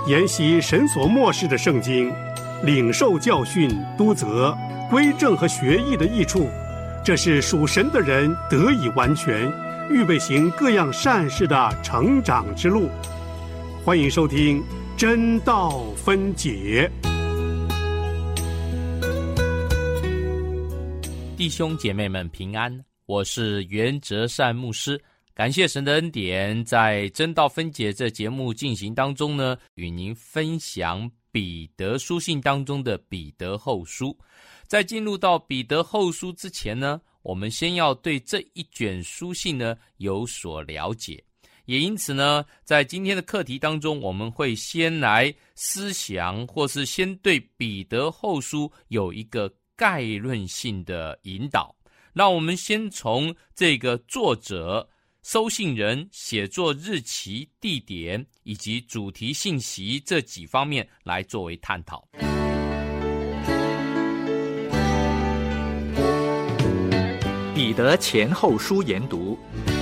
研习神所默示的圣经，领受教训、督责、归正和学义的益处，这是属神的人得以完全，预备行各样善事的成长之路。欢迎收听真道分解。 弟兄姐妹们平安，我是袁哲善牧师。感谢神的恩典，在真道分解这节目进行当中呢，与您分享彼得书信当中的彼得后书。在进入到彼得后书之前呢，我们先要对这一卷书信呢有所了解。也因此呢，在今天的课题当中，我们会先来思想，或是先对彼得后书有一个概论性的引导。让我们先从这个作者、收信人、写作日期、地点以及主题信息这几方面来作为探讨。 彼得前后书研读。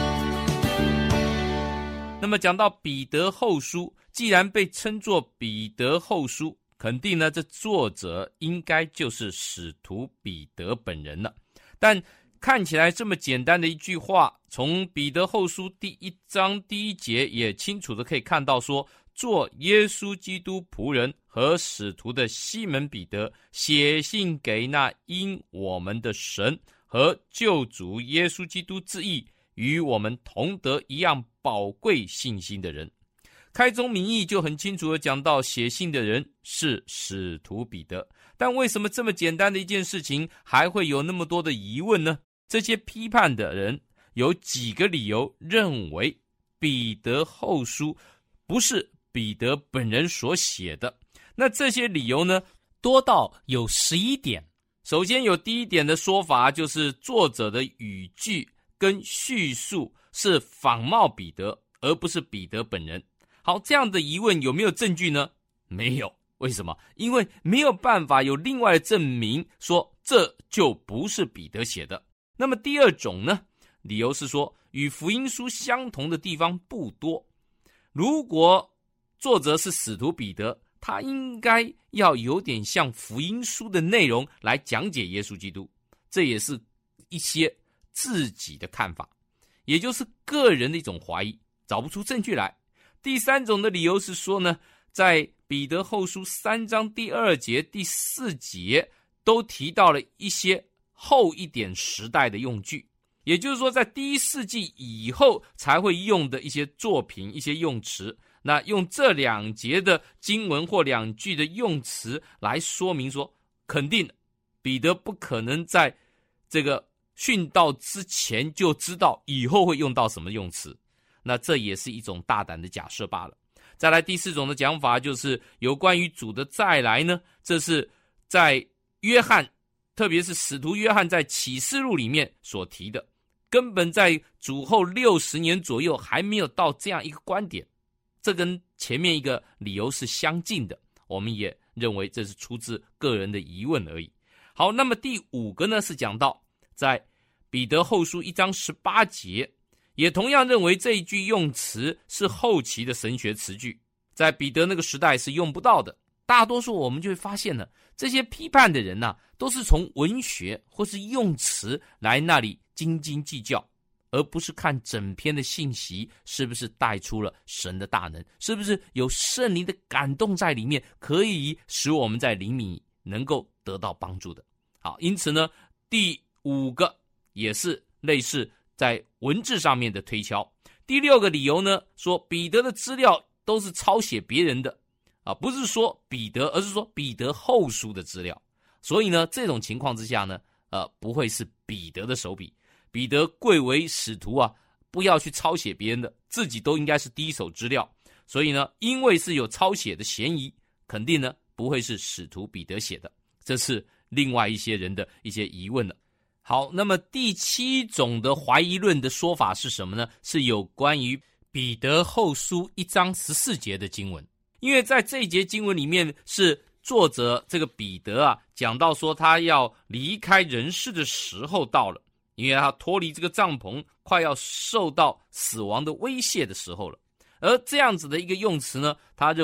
那么讲到彼得后书，既然被称作彼得后书，肯定呢，这作者应该就是使徒彼得本人了。但看起来这么简单的一句话，从彼得后书第1章第1节也清楚的可以看到说，做耶稣基督仆人和使徒的西门彼得，写信给那因我们的神和救主耶稣基督之义与我们同得一样宝贵信心的人。开宗明义就很清楚的讲到，写信的人是使徒彼得。但为什么这么简单的一件事情还会有那么多的疑问呢？这些批判的人有几个理由认为彼得后书不是彼得本人所写的。那这些理由呢，多到有11点。首先有第一点的说法，就是作者的语句跟叙述是仿冒彼得，而不是彼得本人。好，这样的疑问有没有证据呢？没有。为什么？因为没有办法有另外的证明说这就不是彼得写的。那么第二种呢，理由是说与福音书相同的地方不多。如果作者是使徒彼得，他应该要有点像福音书的内容来讲解耶稣基督，这也是一些自己的看法，也就是个人的一种怀疑，找不出证据来。第三种的理由是说呢，在彼得后书3章第2节、第4节都提到了一些后一点时代的用句，也就是说在第1世纪以后才会用的一些作品、一些用词。那用这2节的经文或2句的用词来说明说，肯定彼得不可能在这个殉道之前就知道以后会用到什么用词。那这也是一种大胆的假设罢了。再来第4种的讲法，就是有关于主的再来呢，这是在约翰，特别是使徒约翰在启示录里面所提的，根本在主后60年左右还没有到这样一个观点。这跟前面一个理由是相近的，我们也认为这是出自个人的疑问而已。好，那么第5个呢，是讲到在彼得后书1章18节，也同样认为这一句用词是后期的神学词句，在彼得那个时代是用不到的。大多数我们就会发现呢，这些批判的人啊，都是从文学或是用词来那里斤斤计较，而不是看整篇的信息是不是带出了神的大能，是不是有圣灵的感动在里面，可以使我们在灵里能够得到帮助的。好，因此呢，第5个也是类似在文字上面的推敲。第6个理由呢，说彼得的资料都是抄写别人的不是说彼得，而是说彼得后书的资料。所以呢，这种情况之下呢，不会是彼得的手笔。彼得贵为使徒啊，不要去抄写别人的，自己都应该是第一手资料。所以呢，因为是有抄写的嫌疑，肯定呢不会是使徒彼得写的。这是另外一些人的一些疑问了。好，那么第7种的怀疑论的说法是什么呢？是有关于彼得后书1章14节的经文。因为在这一节经文里面，是作者这个彼得啊，讲到说他要离开人世的时候到了，因为他脱离这个帐篷，快要受到死亡的威胁的时候了。而这样子的一个用词呢，他认为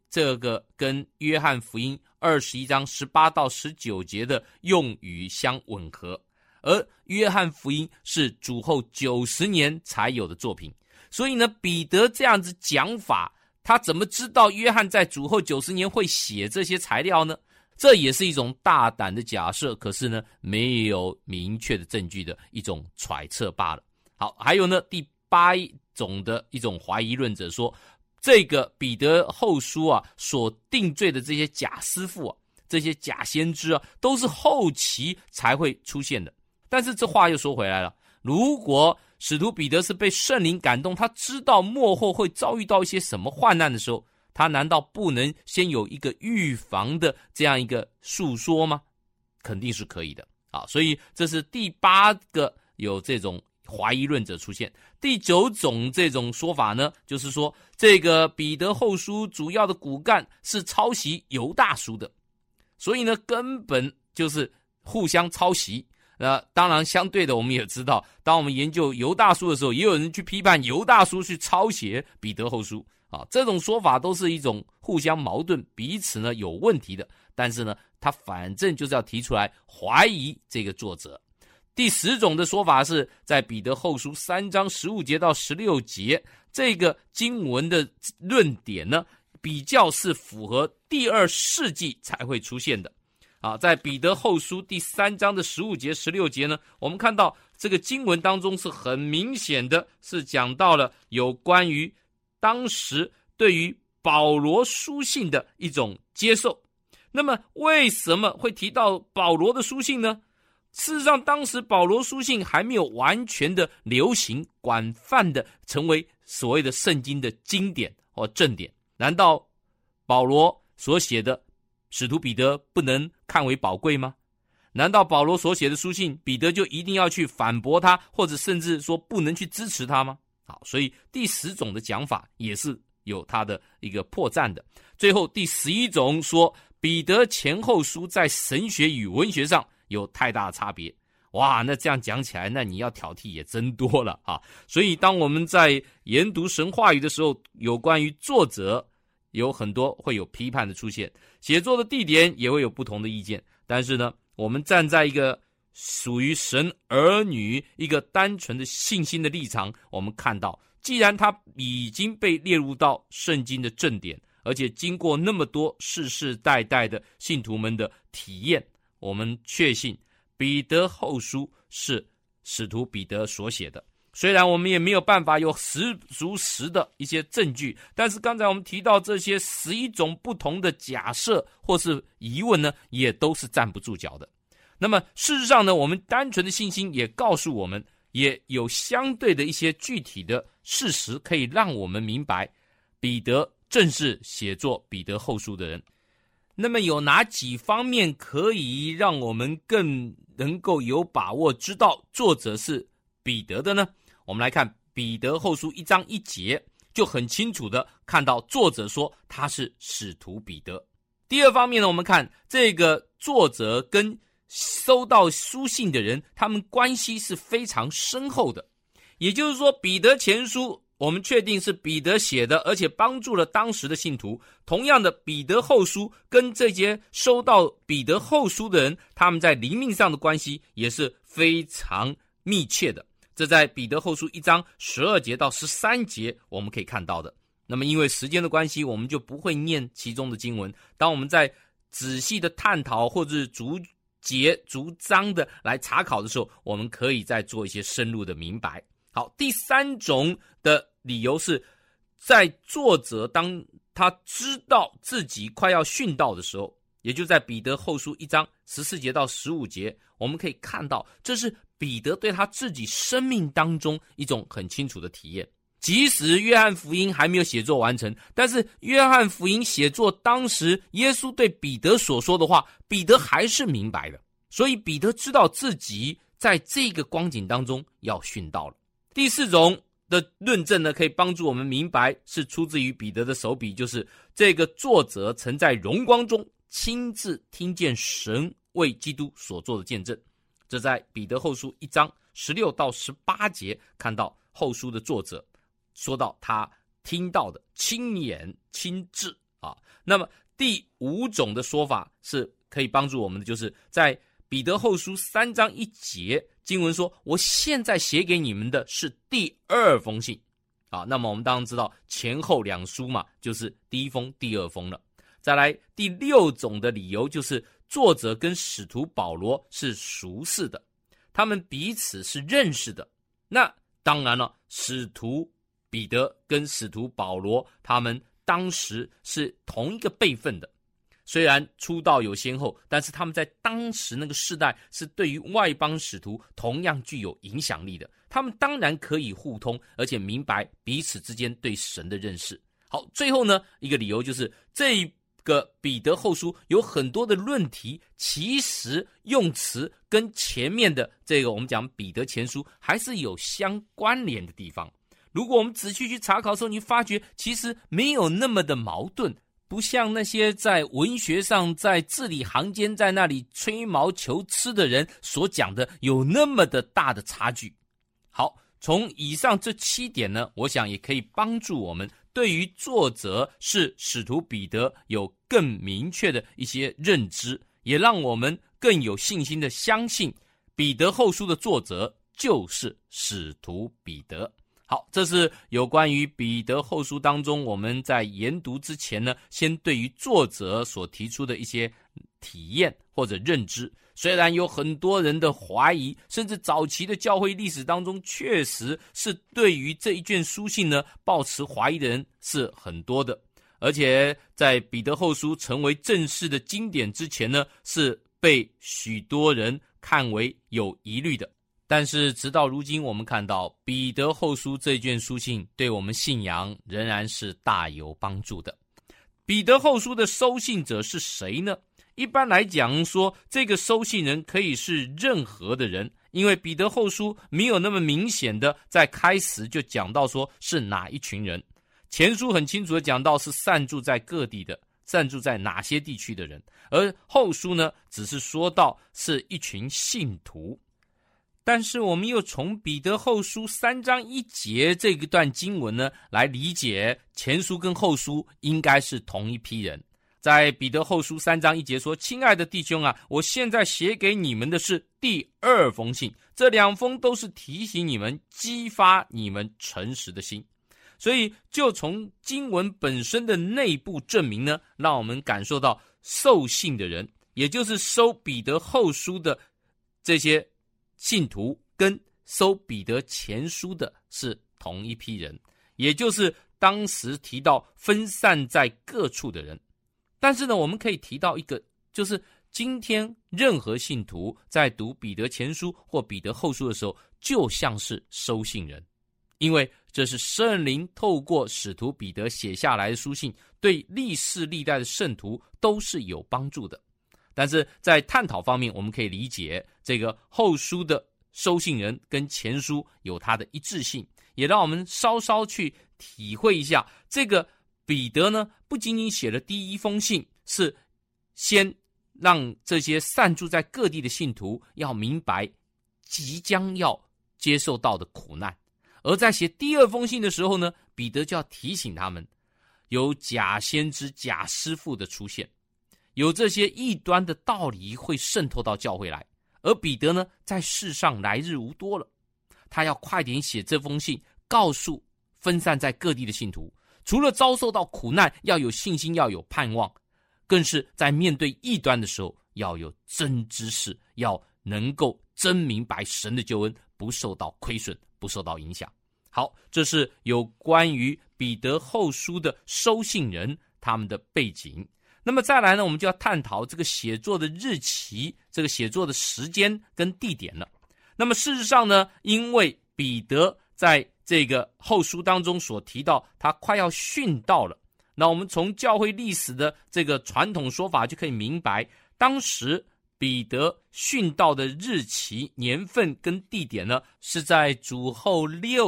这个跟约翰福音21章18到19节的用语相吻合，而约翰福音是主后90年才有的作品，所以呢，彼得这样子讲法，他怎么知道约翰在主后90年会写这些材料呢？这也是一种大胆的假设，可是呢，没有明确的证据的一种揣测罢了。好，还有呢，第8种的一种怀疑论者说，这个彼得后书啊所定罪的这些假师傅啊，这些假先知啊，都是后期才会出现的。但是这话又说回来了，如果使徒彼得是被圣灵感动，他知道末后会遭遇到一些什么患难的时候，他难道不能先有一个预防的这样一个述说吗？肯定是可以的啊！所以这是第8个有这种怀疑论者出现。第9种这种说法呢，就是说这个彼得后书主要的骨干是抄袭犹大书的，所以呢根本就是互相抄袭。当然相对的我们也知道，当我们研究犹大书的时候，也有人去批判犹大书去抄写彼得后书啊，这种说法都是一种互相矛盾，彼此呢有问题的，但是呢他反正就是要提出来怀疑这个作者。第10种的说法是在彼得后书3章15节到16节，这个经文的论点呢比较是符合第2世纪才会出现的啊。在彼得后书第3章的15节16节呢，我们看到这个经文当中是很明显的是讲到了有关于当时对于保罗书信的一种接受。那么为什么会提到保罗的书信呢？事实上当时保罗书信还没有完全的流行，广泛的成为所谓的圣经的经典或正典。难道保罗所写的使徒彼得不能看为宝贵吗？难道保罗所写的书信彼得就一定要去反驳他，或者甚至说不能去支持他吗？好，所以第10种的讲法也是有它的一个破绽的。最后第11种说彼得前后书在神学与文学上有太大的差别。哇，那这样讲起来，那你要挑剔也真多了啊！所以当我们在研读神话语的时候，有关于作者有很多会有批判的出现，写作的地点也会有不同的意见。但是呢，我们站在一个属于神儿女一个单纯的信心的立场，我们看到既然他已经被列入到圣经的正典，而且经过那么多世世代代的信徒们的体验，我们确信彼得后书是使徒彼得所写的。虽然我们也没有办法有十足十的一些证据，但是刚才我们提到这些11种不同的假设或是疑问呢，也都是站不住脚的。那么事实上呢，我们单纯的信心也告诉我们，也有相对的一些具体的事实可以让我们明白彼得正是写作彼得后书的人。那么有哪几方面可以让我们更能够有把握知道作者是彼得的呢？我们来看彼得后书1章1节，就很清楚的看到作者说他是使徒彼得。第二方面呢，我们看这个作者跟收到书信的人，他们关系是非常深厚的。也就是说，彼得前书我们确定是彼得写的，而且帮助了当时的信徒。同样的，彼得后书跟这些收到彼得后书的人，他们在灵命上的关系也是非常密切的。这在彼得后书1章12节到13节我们可以看到的。那么因为时间的关系，我们就不会念其中的经文。当我们在仔细的探讨或者逐节逐章的来查考的时候，我们可以再做一些深入的明白。好，第3种的理由是在作者当他知道自己快要殉道的时候，也就在彼得后书1章14节到15节，我们可以看到这是彼得对他自己生命当中一种很清楚的体验。即使约翰福音还没有写作完成，但是约翰福音写作当时耶稣对彼得所说的话，彼得还是明白的。所以彼得知道自己在这个光景当中要殉道了。第4种的论证呢，可以帮助我们明白是出自于彼得的手笔，就是这个作者曾在荣光中亲自听见神为基督所做的见证。这在彼得后书1章16到18节看到后书的作者说到他听到的亲眼亲自啊。那么第5种的说法是可以帮助我们的，就是在彼得后书3章1节，经文说我现在写给你们的是第2封信啊。那么我们当然知道前后2书嘛，就是第1封第2封了。再来第6种的理由，就是作者跟使徒保罗是熟识的，他们彼此是认识的。那当然了，使徒彼得跟使徒保罗他们当时是同一个辈分的，虽然出道有先后，但是他们在当时那个世代是对于外邦使徒同样具有影响力的，他们当然可以互通，而且明白彼此之间对神的认识。好，最后呢，一个理由就是这个彼得后书有很多的论题，其实用词跟前面的这个我们讲彼得前书还是有相关联的地方。如果我们仔细去查考的时候，你发觉其实没有那么的矛盾，不像那些在文学上在字里行间在那里吹毛求疵的人所讲的有那么的大的差距。好，从以上这7点呢，我想也可以帮助我们对于作者是使徒彼得有更明确的一些认知，也让我们更有信心的相信彼得后书的作者就是使徒彼得。好，这是有关于彼得后书当中我们在研读之前呢，先对于作者所提出的一些体验或者认知。虽然有很多人的怀疑，甚至早期的教会历史当中确实是对于这一卷书信呢抱持怀疑的人是很多的，而且在彼得后书成为正式的经典之前呢，是被许多人看为有疑虑的。但是直到如今，我们看到彼得后书这卷书信对我们信仰仍然是大有帮助的。彼得后书的收信者是谁呢？一般来讲说，这个收信人可以是任何的人，因为彼得后书没有那么明显的在开始就讲到说是哪一群人，前书很清楚的讲到是散住在各地的，散住在哪些地区的人，而后书呢只是说到是一群信徒。但是我们又从彼得后书3章1节这一段经文呢来理解前书跟后书应该是同一批人。在彼得后书3章1节说，亲爱的弟兄啊，我现在写给你们的是第2封信，这2封都是提醒你们，激发你们诚实的心。所以就从经文本身的内部证明呢，让我们感受到受信的人，也就是收彼得后书的这些信徒跟收彼得前书的是同一批人，也就是当时提到分散在各处的人。但是呢，我们可以提到一个，就是今天任何信徒在读彼得前书或彼得后书的时候，就像是收信人，因为这是圣灵透过使徒彼得写下来的书信，对历世历代的圣徒都是有帮助的。但是在探讨方面，我们可以理解这个后书的收信人跟前书有它的一致性，也让我们稍稍去体会一下，这个彼得呢不仅仅写了第1封信，是先让这些散住在各地的信徒要明白即将要接受到的苦难，而在写第2封信的时候呢，彼得就要提醒他们有假先知假师傅的出现，有这些异端的道理会渗透到教会来，而彼得呢在世上来日无多了，他要快点写这封信，告诉分散在各地的信徒，除了遭受到苦难要有信心，要有盼望，更是在面对异端的时候要有真知识，要能够真明白神的救恩，不受到亏损，不受到影响。好，这是有关于彼得后书的收信人他们的背景。那么再来呢，我们就要探讨这个写作的日期，这个写作的时间跟地点了。那么事实上呢，因为彼得在这个后书当中所提到他快要殉道了，那我们从教会历史的这个传统说法就可以明白，当时彼得殉道的日期、年份跟地点呢，是在主后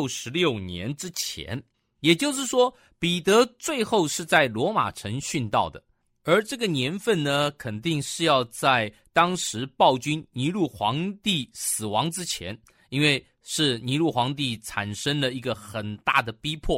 66年之前，也就是说彼得最后是在罗马城殉道的。而这个年份呢，肯定是要在当时暴君尼禄皇帝死亡之前，因为是尼禄皇帝产生了一个很大的逼迫，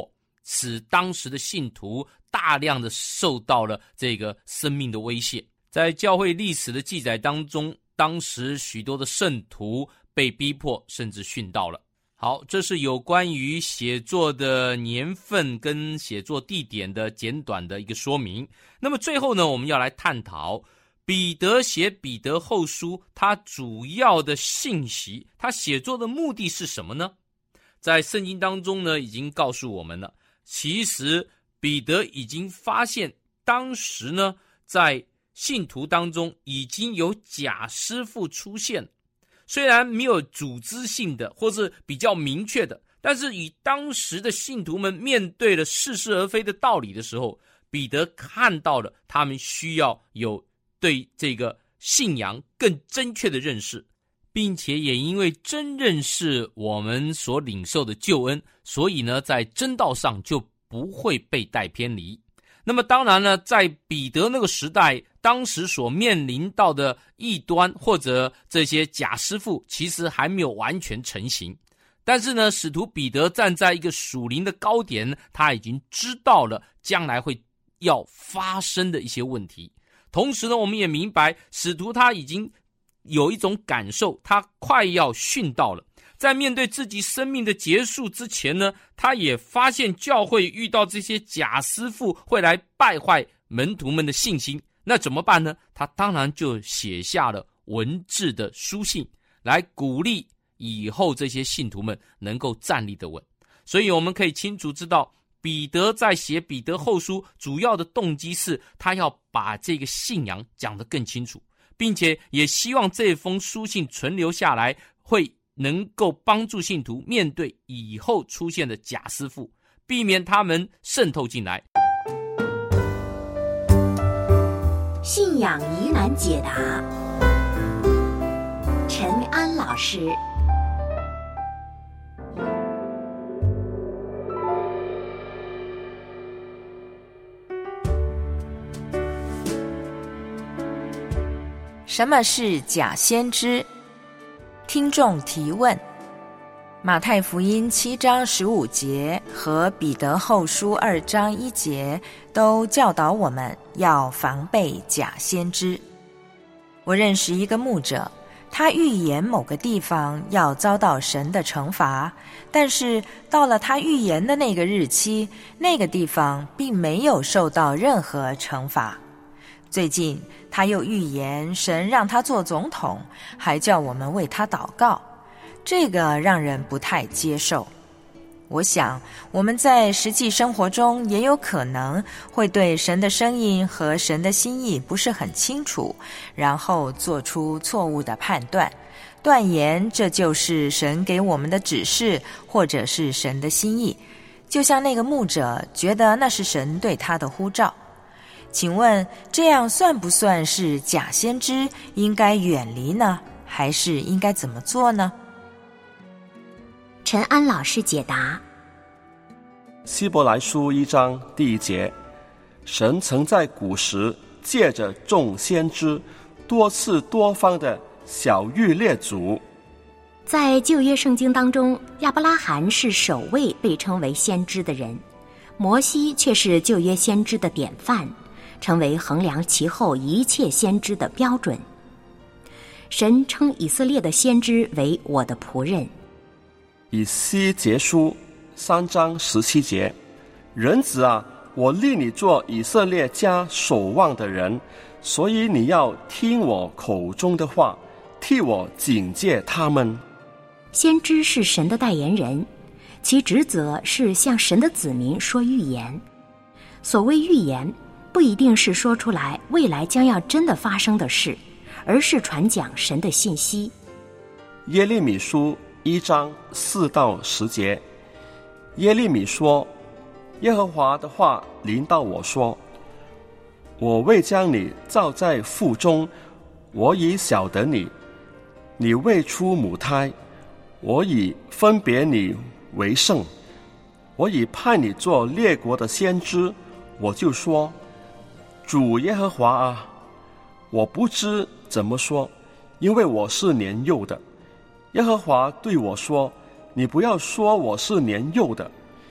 使当时的信徒大量的受到了这个生命的威胁。在教会历史的记载当中，当时许多的圣徒被逼迫甚至殉道了。好，这是有关于写作的年份跟写作地点的简短的一个说明。那么最后呢，我们要来探讨彼得写彼得后书，他主要的信息，他写作的目的是什么呢？在圣经当中呢，已经告诉我们了，其实彼得已经发现当时呢，在信徒当中已经有假师傅出现，虽然没有组织性的或是比较明确的，但是以当时的信徒们面对了似是而非的道理的时候，彼得看到了他们需要有对这个信仰更正确的认识，并且也因为真认识我们所领受的救恩，所以呢，在真道上就不会被带偏离。那么当然呢，在彼得那个时代，当时所面临到的异端或者这些假师傅其实还没有完全成型，但是呢，使徒彼得站在一个属灵的高点，他已经知道了将来会要发生的一些问题。同时呢，我们也明白使徒他已经有一种感受，他快要殉道了。在面对自己生命的结束之前呢，他也发现教会遇到这些假师傅会来败坏门徒们的信心，那怎么办呢？他当然就写下了文字的书信，来鼓励以后这些信徒们能够站立得稳。所以我们可以清楚知道，彼得在写彼得后书主要的动机是他要把这个信仰讲得更清楚，并且也希望这封书信存留下来，会能够帮助信徒面对以后出现的假师傅，避免他们渗透进来。 信仰疑难解答，陈安老师。 什么是假先知？听众提问。马太福音7章15节和彼得后书2章1节都教导我们要防备假先知。我认识一个牧者，他预言某个地方要遭到神的惩罚，但是到了他预言的那个日期，那个地方并没有受到任何惩罚。最近他又预言神让他做总统，还叫我们为他祷告，这个让人不太接受。我想我们在实际生活中也有可能会对神的声音和神的心意不是很清楚，然后做出错误的判断，断言这就是神给我们的指示，或者是神的心意，就像那个牧者觉得那是神对他的呼召。请问这样算不算是假先知，应该远离呢，还是应该怎么做呢？ 陈安老师解答。 希伯来书1章第1节，神曾在古时借着众先知多次多方的晓谕列祖。 在旧约圣经当中，亚伯拉罕是首位被称为先知的人，摩西却是旧约先知的典范，成为衡量其后一切先知的标准。神称以色列的先知为我的仆人。 以西结书3章17节，人子啊，我立你做以色列家守望的人，所以你要听我口中的话，替我警戒他们。 先知是神的代言人，其职责是向神的子民说预言。所谓预言，不一定是说出来未来将要真的发生的事，而是传讲神的信息。 耶利米书1章4到10节，耶利米说，耶和华的话临到我说，我未将你造在腹中，我已晓得你，你未出母胎，我已分别你为圣，我已派你做列国的先知。我就说，主耶和华啊，我不知怎么说，因为我是年幼的。耶和华对我说，你不要说我是年幼的，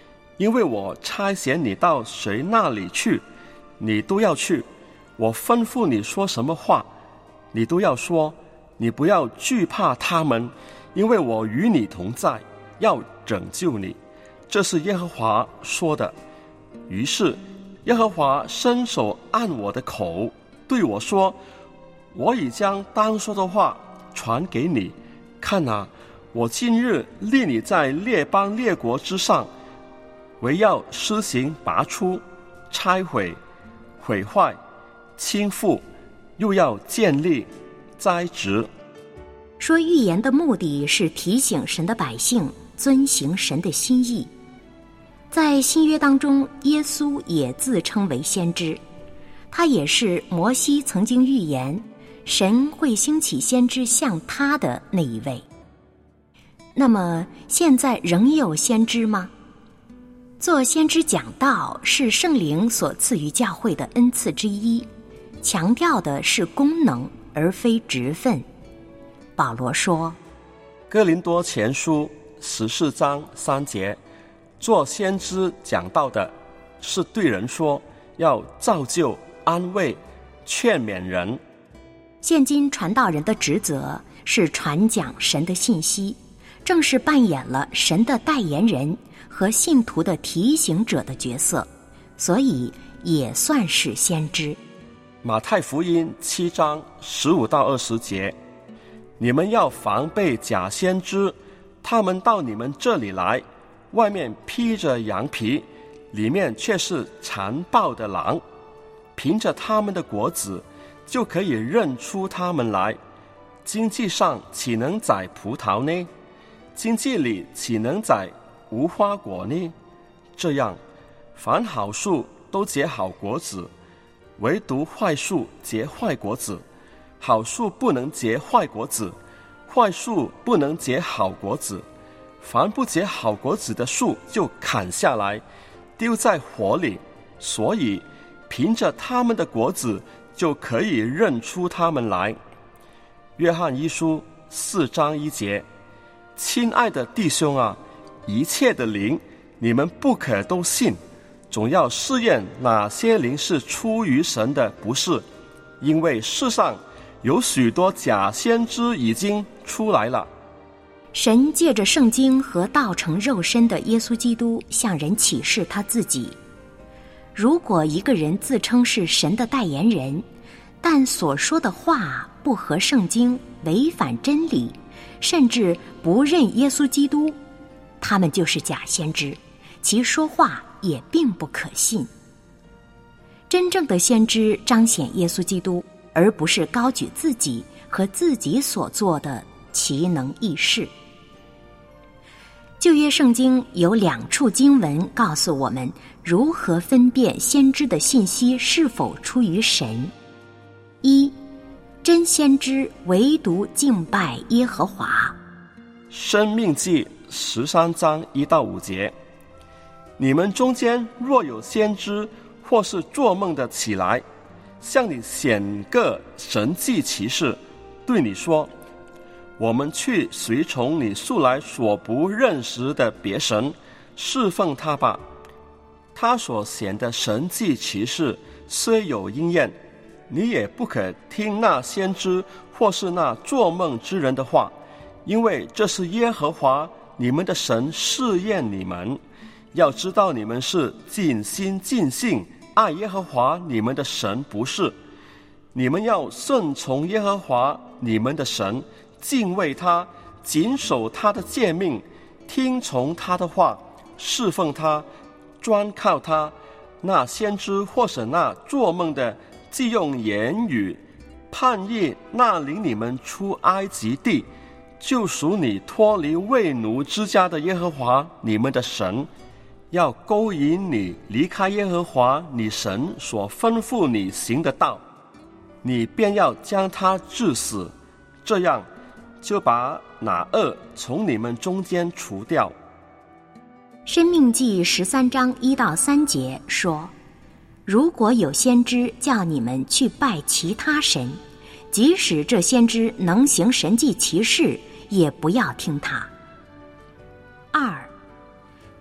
因为我差遣你到谁那里去，你都要去。我吩咐你说什么话，你都要说。你不要惧怕他们，因为我与你同在，要拯救你。这是耶和华说的。于是耶和华伸手按我的口，对我说：我已将当说的话传给你。看啊，我今日立你在列邦列国之上，为要施行拔出、拆毁、毁坏、倾覆，又要建立、栽植。 说预言的目的是提醒神的百姓遵行神的心意。在新约当中，耶稣也自称为先知，他也是摩西曾经预言神会兴起先知像他的那一位。那么现在仍有先知吗？做先知讲道是圣灵所赐予教会的恩赐之一，强调的是功能而非职分。保罗说， 哥林多前书14章3节，做先知讲道的是对人说，要造就、安慰、劝勉人。 现今传道人的职责是传讲神的信息，正是扮演了神的代言人和信徒的提醒者的角色，所以也算是先知。 马太福音7章15到20节，你们要防备假先知，他们到你们这里来，外面披着羊皮，里面却是残暴的狼。凭着他们的果子就可以认出他们来。经济上岂能宰葡萄呢？经济里岂能宰无花果呢？这样，凡好树都结好果子，唯独坏树结坏果子。好树不能结坏果子，坏树不能结好果子。凡不结好果子的树就砍下来，丢在火里。所以凭着他们的果子就可以认出他们来。约翰一书4章1节，亲爱的弟兄啊，一切的灵你们不可都信，总要试验哪些灵是出于神的，不是，因为世上有许多假先知已经出来了。 神借着圣经和道成肉身的耶稣基督向人启示他自己。如果一个人自称是神的代言人，但所说的话不合圣经，违反真理，甚至不认耶稣基督，他们就是假先知，其说话也并不可信。真正的先知彰显耶稣基督，而不是高举自己和自己所做的奇能异事。旧约圣经有2处经文告诉我们如何分辨先知的信息是否出于神。1. 真先知唯独敬拜耶和华。 申命记13章1到5节，你们中间若有先知或是做梦的起来，向你显个神迹奇事，对你说，我们去随从你素来所不认识的别神，侍奉他吧。他所显的神迹奇事虽有应验，你也不可听那先知或是那做梦之人的话，因为这是耶和华你们的神试验你们，要知道你们是尽心尽性爱耶和华你们的神，不是。你们要顺从耶和华你们的神，敬畏他，谨守他的诫命，听从他的话，侍奉他，专靠他。那先知或是那做梦的，既用言语叛逆那领你们出埃及地，救赎你脱离为奴之家的耶和华你们的神，要勾引你离开耶和华你神所吩咐你行的道，你便要将他治死，这样就把那恶从你们中间除掉。 申命记13章1到3节说，如果有先知叫你们去拜其他神，即使这先知能行神迹奇事，也不要听他。2.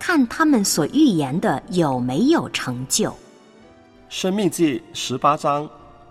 看他们所预言的有没有成就。 申命记18章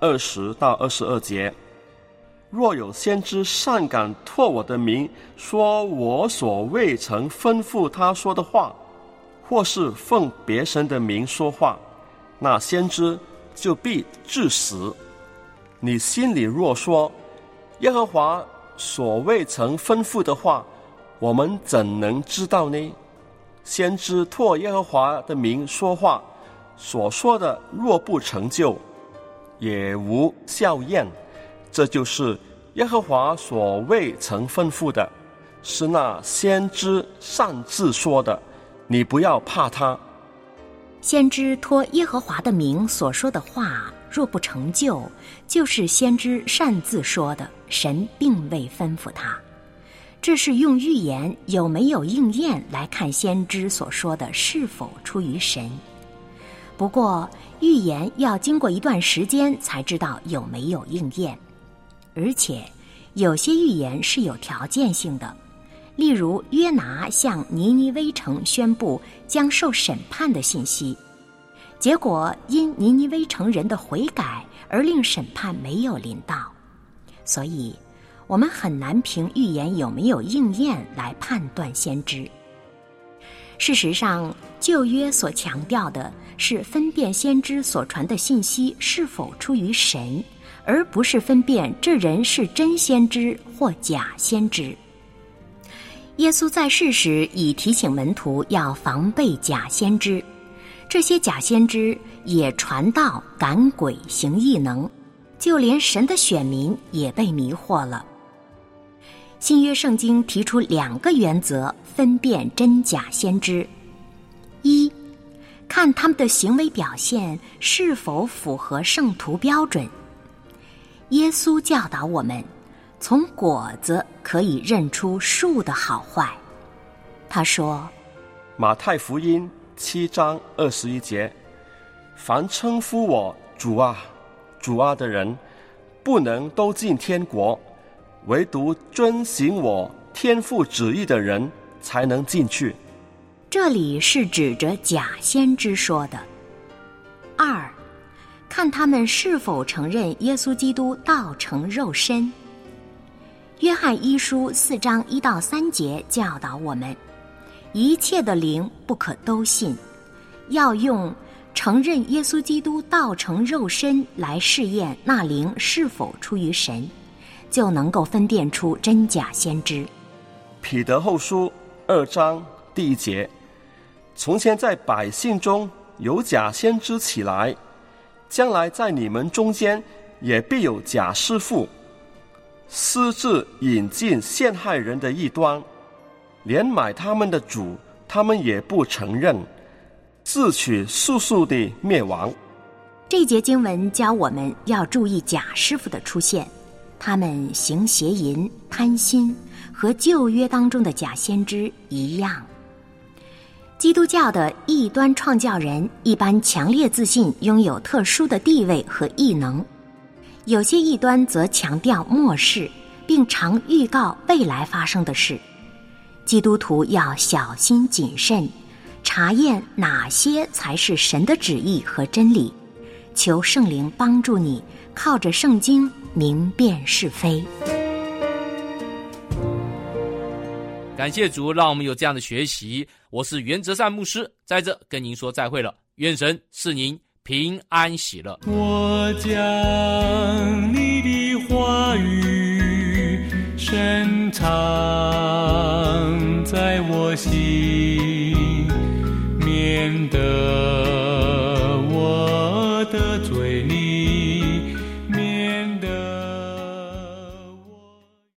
20到22节，若有先知擅敢托我的名说我所未曾吩咐他说的话，或是奉别神的名说话，那先知就必致死。你心里若说，耶和华所未曾吩咐的话，我们怎能知道呢？先知托耶和华的名说话，所说的若不成就，也无效验，这就是耶和华所未曾吩咐的，是那先知擅自说的，你不要怕他。 先知托耶和华的名所说的话若不成就，就是先知擅自说的，神并未吩咐他。这是用预言有没有应验来看先知所说的是否出于神。不过预言要经过一段时间才知道有没有应验，而且有些预言是有条件性的，例如约拿向尼尼微城宣布将受审判的信息，结果因尼尼微城人的悔改而令审判没有临到。所以我们很难凭预言有没有应验来判断先知。事实上，旧约所强调的是分辨先知所传的信息是否出于神，而不是分辨这人是真先知或假先知。耶稣在世时已提醒门徒要防备假先知，这些假先知也传道赶鬼行异能，就连神的选民也被迷惑了。新约圣经提出2个原则分辨真假先知：一，看他们的行为表现是否符合圣徒标准。耶稣教导我们，从果子可以认出树的好坏。他说， 马太福音7章21节，凡称呼我主啊主啊的人，不能都进天国，唯独遵行我天父旨意的人才能进去。 这里是指着假先知说的。2，看他们是否承认耶稣基督道成肉身。约翰一书4章1到3节教导我们，一切的灵不可都信，要用承认耶稣基督道成肉身来试验那灵是否出于神，就能够分辨出真假先知。 彼得后书2章1节，从前在百姓中有假先知起来，将来在你们中间也必有假师傅，私自引进陷害人的异端，连买他们的主他们也不承认，自取速速地灭亡。 这节经文教我们要注意假师傅的出现，他们行邪淫、贪心，和旧约当中的假先知一样。基督教的异端创教人一般强烈自信拥有特殊的地位和异能，有些异端则强调末世，并常预告未来发生的事。基督徒要小心谨慎，查验哪些才是神的旨意和真理，求圣灵帮助你靠着圣经明辨是非。 感谢主，让我们有这样的学习。我是原则善牧师，在这跟您说再会了，愿神赐您平安喜乐。 我将你的话语深藏在我心，免得我得罪你。